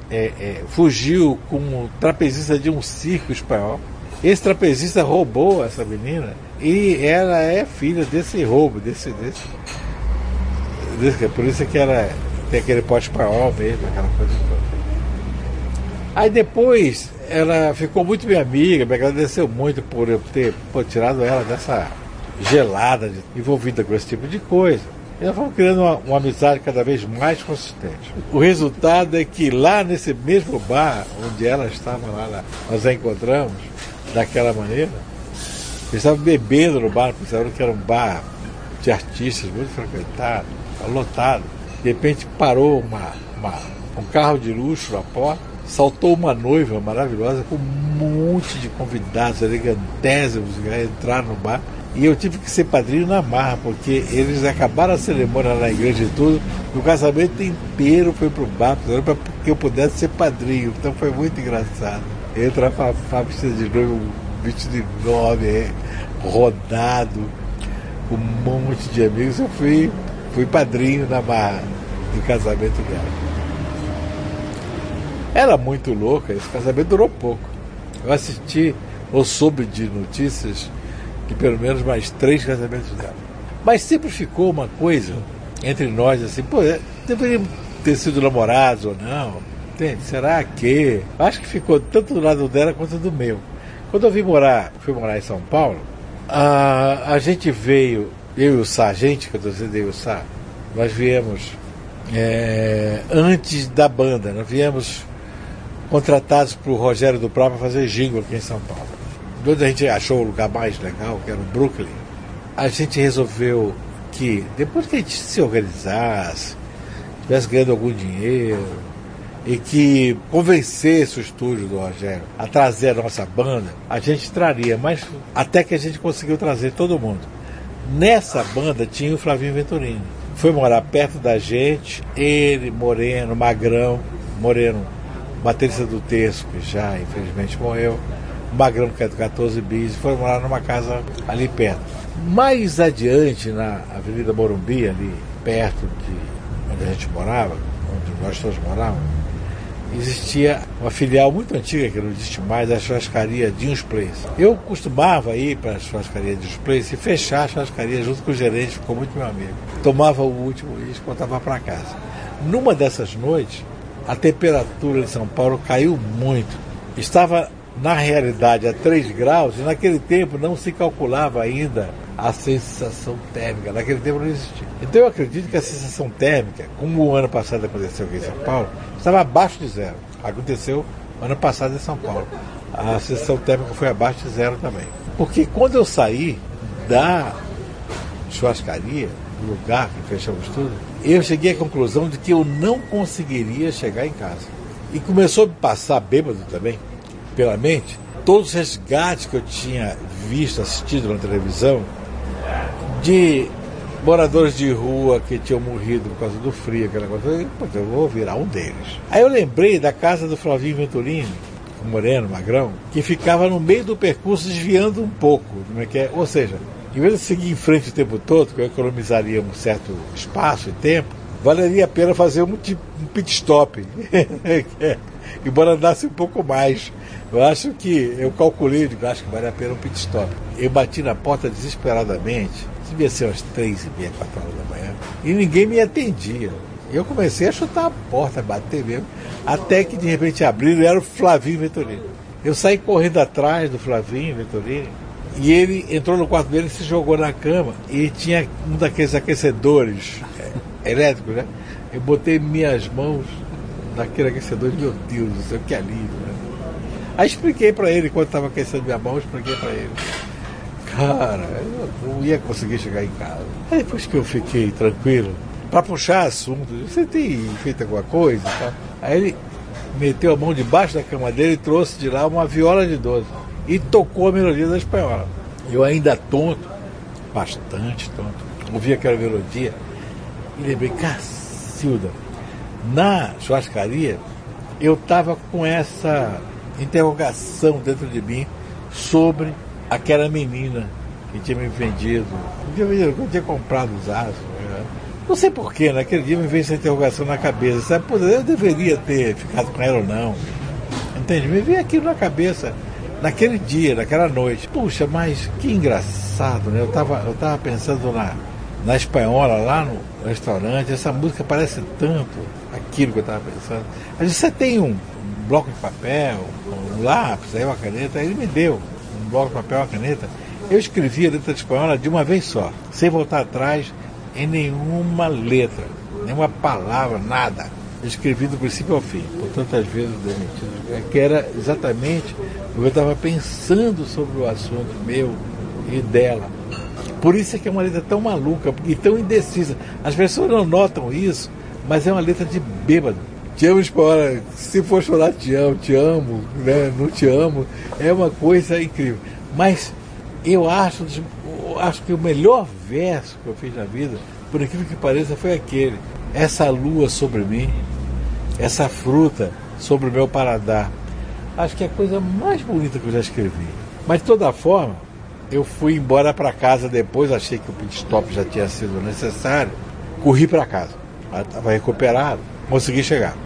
fugiu como trapezista de um circo espanhol. Esse trapezista roubou essa menina e ela é filha desse roubo, Por isso que ela tem aquele pós-espanhol mesmo, aquela coisa toda. Aí depois ela ficou muito minha amiga, me agradeceu muito por eu ter tirado ela dessa gelada envolvida com esse tipo de coisa. E nós fomos criando uma amizade cada vez mais consistente. O resultado é que lá nesse mesmo bar onde ela estava nós a encontramos daquela maneira, eles estavam bebendo no bar, pensaram que era um bar de artistas muito frequentado, lotado. De repente parou um carro de luxo na porta, saltou uma noiva maravilhosa com um monte de convidados elegantésimos que entraram no bar. E eu tive que ser padrinho na marra, porque eles acabaram a cerimônia na igreja e tudo, e o casamento inteiro foi pro bar, para que eu pudesse ser padrinho. Então foi muito engraçado. Entra a Fafá vestida de noivo, vestido enorme, rodado, com um monte de amigos. Eu fui padrinho na marra do casamento dela. Era muito louca, esse casamento durou pouco. Eu assisti ou soube de notícias de pelo menos mais 3 casamentos dela. Mas sempre ficou uma coisa entre nós, assim, pô, deveríamos ter sido namorados ou não. Entende? Será que? Acho que ficou tanto do lado dela quanto do meu. Quando eu fui morar em São Paulo, a gente veio, eu e o Sá, que eu estou dizendo eu e o Sá, nós viemos antes da banda, nós viemos contratados por Rogério do Prá para fazer jingle aqui em São Paulo. Quando a gente achou o lugar mais legal, que era o Brooklyn, a gente resolveu que, depois que a gente se organizasse, estivesse ganhando algum dinheiro, e que convencesse o estúdio do Rogério a trazer a nossa banda, a gente traria, mas até que a gente conseguiu trazer todo mundo. Nessa banda tinha o Flavinho Venturini. Foi morar perto da gente, ele, Moreno, Magrão, Moreno, baterista do Terço, que já infelizmente morreu, Magrão, que é do 14 Bis, foram morar numa casa ali perto. Mais adiante, na Avenida Morumbi, ali perto de onde a gente morava, onde nós todos morávamos, existia uma filial muito antiga, que não existe mais, a churrascaria Dinhos Place. Eu costumava ir para a churrascaria Dinhos Place e fechar a churrascaria junto com o gerente, ficou muito meu amigo. Tomava o último e voltava para casa. Numa dessas noites, a temperatura em São Paulo caiu muito. Estava, na realidade, a 3 graus, e naquele tempo não se calculava ainda a sensação térmica. Naquele tempo não existia. Então eu acredito que a sensação térmica, como o ano passado aconteceu aqui em São Paulo, estava abaixo de 0. Aconteceu ano passado em São Paulo. A sensação térmica foi abaixo de 0 também. Porque quando eu saí da churrascaria, do lugar que fechamos tudo, eu cheguei à conclusão de que eu não conseguiria chegar em casa. E começou a me passar bêbado também, pela mente, todos os resgates que eu tinha visto, assistido na televisão, de moradores de rua que tinham morrido por causa do frio, aquela coisa. Eu vou virar um deles. Aí eu lembrei da casa do Flavinho Venturini, o Moreno, Magrão, que ficava no meio do percurso desviando um pouco. Ou seja, em vez de seguir em frente o tempo todo, que eu economizaria um certo espaço e tempo, valeria a pena fazer um pit stop. Embora andasse um pouco mais. Eu acho que, eu calculei, acho que vale a pena um pit stop. Eu bati na porta desesperadamente, devia ser umas 3h30, 4 horas da manhã, e ninguém me atendia. Eu comecei a chutar a porta, a bater mesmo, até que de repente abriram e era o Flavinho Venturini. Eu saí correndo atrás do Flavinho Venturini, e ele entrou no quarto dele e se jogou na cama, e tinha um daqueles aquecedores elétricos, né? Eu botei minhas mãos naquele aquecedor, meu Deus do céu, que alívio, né? Aí expliquei pra ele, quando estava aquecendo minha mão, expliquei pra ele. Cara, eu não ia conseguir chegar em casa. Aí depois que eu fiquei tranquilo, pra puxar assunto, você tem feito alguma coisa? Tá? Aí ele meteu a mão debaixo da cama dele e trouxe de lá uma viola de 12 e tocou a melodia da espanhola. Eu ainda tonto, bastante tonto, ouvi aquela melodia e lembrei, Cacilda, na churrascaria eu estava com essa interrogação dentro de mim sobre aquela menina que tinha me vendido, que eu tinha comprado os aços. Né? Não sei porquê, naquele dia me veio essa interrogação na cabeça, sabe? Pô, eu deveria ter ficado com ela ou não. Entende? Me veio aquilo na cabeça naquele dia, naquela noite. Puxa, mas que engraçado, né? Eu tava pensando na Espanhola, lá no restaurante, essa música parece tanto aquilo que eu estava pensando. Aí você tem um bloco de papel, um lápis, aí uma caneta, aí ele me deu um bloco de papel, uma caneta. Eu escrevi a letra de Espanhola de uma vez só, sem voltar atrás em nenhuma letra, nenhuma palavra, nada. Eu escrevi do princípio ao fim, por tantas vezes demitido, que era exatamente o que eu estava pensando sobre o assunto meu e dela. Por isso é que é uma letra tão maluca e tão indecisa. As pessoas não notam isso, mas é uma letra de bêbado. Te amo, Espanhola, se for chorar, te amo, né? Não te amo. É uma coisa incrível. Mas eu acho que o melhor verso que eu fiz na vida, por incrível que pareça, foi aquele. Essa lua sobre mim, essa fruta sobre o meu paladar. Acho que é a coisa mais bonita que eu já escrevi. Mas de toda forma, eu fui embora para casa depois, achei que o pit stop já tinha sido necessário, corri para casa. Estava recuperado, consegui chegar.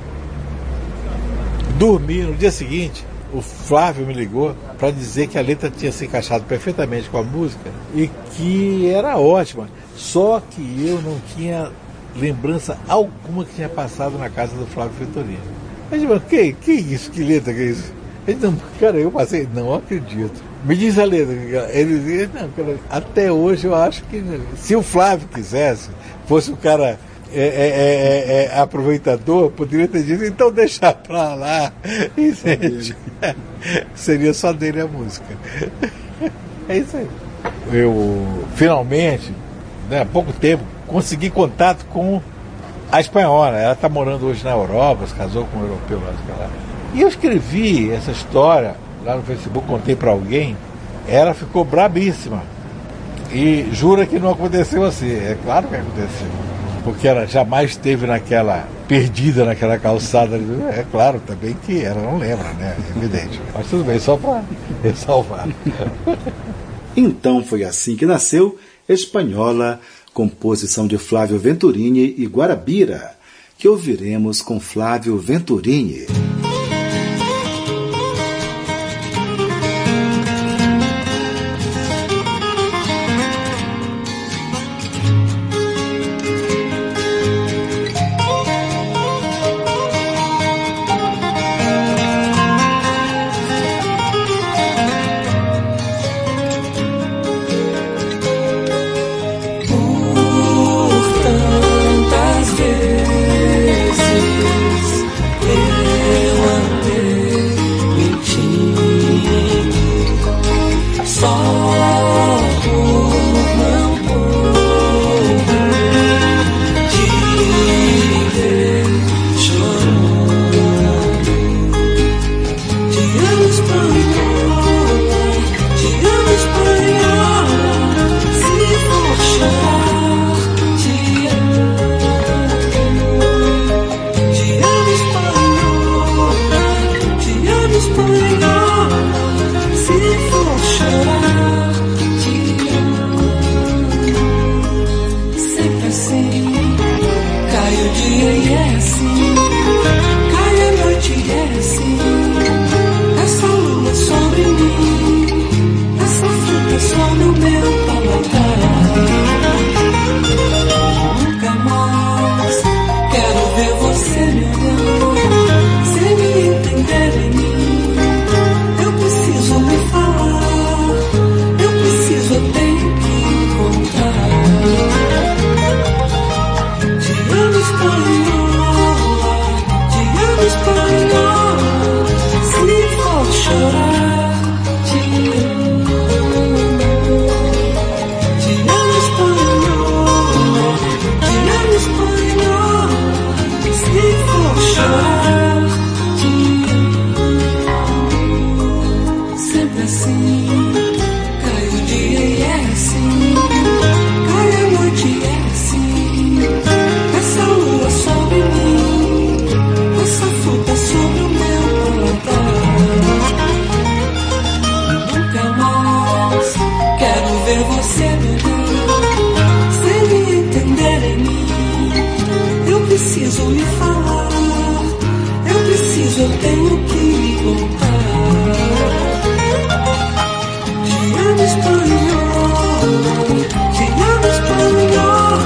Dormi, no dia seguinte, o Flávio me ligou para dizer que a letra tinha se encaixado perfeitamente com a música e que era ótima, só que eu não tinha lembrança alguma que tinha passado na casa do Flávio Venturini. Mas, que isso? Que letra que é isso? Ele, não, cara, eu passei, não acredito. Me diz a letra. Ele dizia, não, cara, até hoje eu acho que se o Flávio quisesse, fosse um cara aproveitador, poderia ter dito, então deixa pra lá. E, gente, seria só dele a música. É isso aí. Eu, finalmente, há pouco tempo, consegui contato com a Espanhola. Ela está morando hoje na Europa, se casou com um europeu lá. E eu escrevi essa história lá no Facebook, contei para alguém. Ela ficou brabíssima e jura que não aconteceu assim. É claro que aconteceu, porque ela jamais esteve perdida naquela calçada. É claro também que ela não lembra, né? É evidente. Mas tudo bem, só para ressalvar. Então foi assim que nasceu Espanhola, composição de Flávio Venturini e Guarabira, que ouviremos com Flávio Venturini. Eu tenho que me contar. Te amo espanhol, te amo espanhol.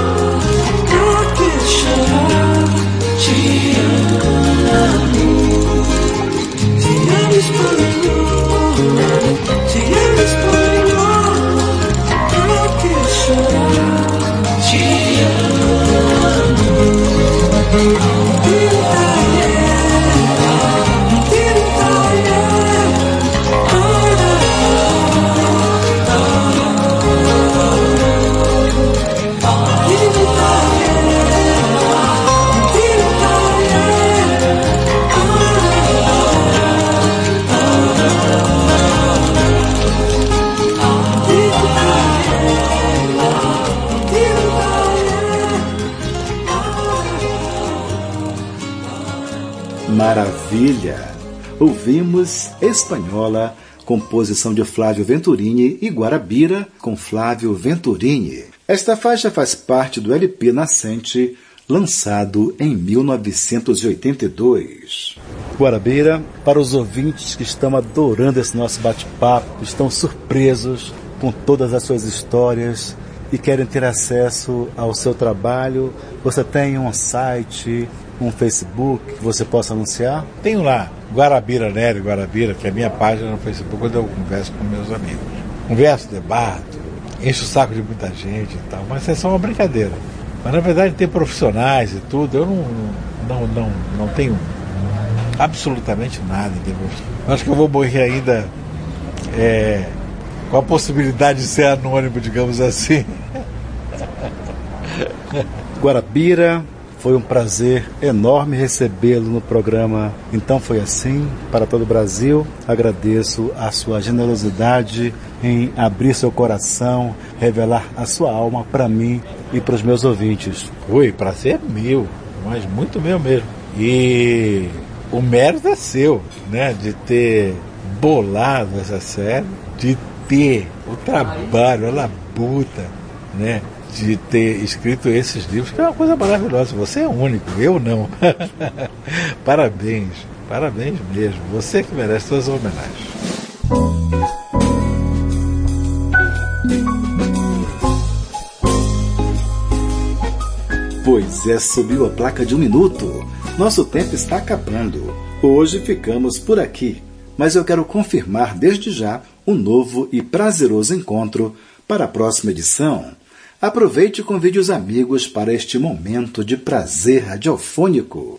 maravilha! Ouvimos Espanhola, composição de Flávio Venturini, e Guarabira, com Flávio Venturini. Esta faixa faz parte do LP Nascente, lançado em 1982. Guarabira, para os ouvintes que estão adorando esse nosso bate-papo, estão surpresos com todas as suas histórias e querem ter acesso ao seu trabalho, você tem um site, um Facebook que você possa anunciar? Tenho lá, Guarabira Nery Guarabira, que é a minha página no Facebook, onde eu converso com meus amigos. Converso, debato, encho o saco de muita gente e tal, mas é só uma brincadeira. Mas na verdade tem profissionais e tudo, eu não tenho absolutamente nada em demonstrar. Acho que eu vou morrer ainda com a possibilidade de ser anônimo, digamos assim. Guarabira, foi um prazer enorme recebê-lo no programa Então Foi Assim, para todo o Brasil. Agradeço a sua generosidade em abrir seu coração, revelar a sua alma para mim e para os meus ouvintes. Oi, prazer é meu, mas muito meu mesmo. E o mérito é seu, né, de ter bolado essa série, de ter o trabalho, a labuta, né, de ter escrito esses livros, que é uma coisa maravilhosa. Você é único, eu não. Parabéns, parabéns mesmo. Você que merece todas as homenagens. Pois é, subiu a placa de 1 minuto. Nosso tempo está acabando. Hoje ficamos por aqui, mas eu quero confirmar desde já um novo e prazeroso encontro para a próxima edição. Aproveite e convide os amigos para este momento de prazer radiofônico.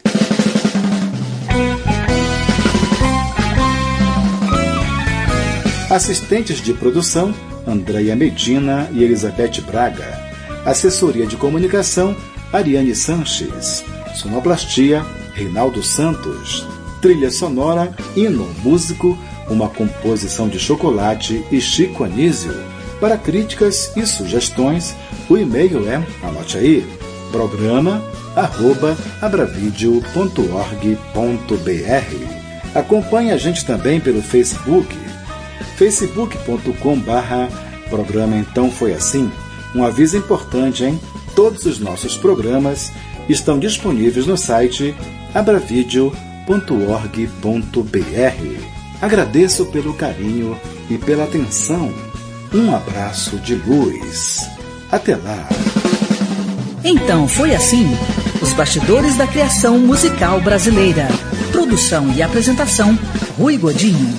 Assistentes de produção, Andréia Medina e Elizabeth Braga. Assessoria de comunicação, Ariane Sanches. Sonoplastia, Reinaldo Santos. Trilha sonora, Hino Músico, uma composição de Chocolate e Chico Anísio. Para críticas e sugestões, o e-mail é, anote aí, programa@abravideo.org.br. Acompanhe a gente também pelo Facebook, facebook.com/programa Então Foi Assim. Um aviso importante, hein? Todos os nossos programas estão disponíveis no site abravideo.org.br. Agradeço pelo carinho e pela atenção. Um abraço de luz. Até lá. Então foi assim, os bastidores da criação musical brasileira. Produção e apresentação, Rui Godinho.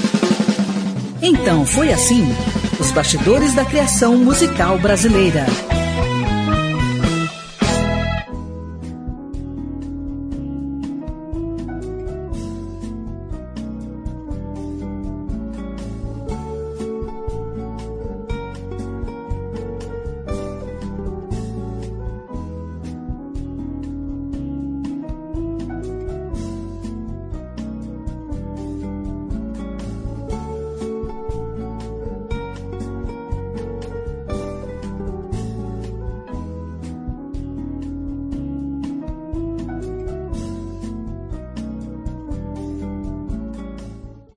Então foi assim, os bastidores da criação musical brasileira.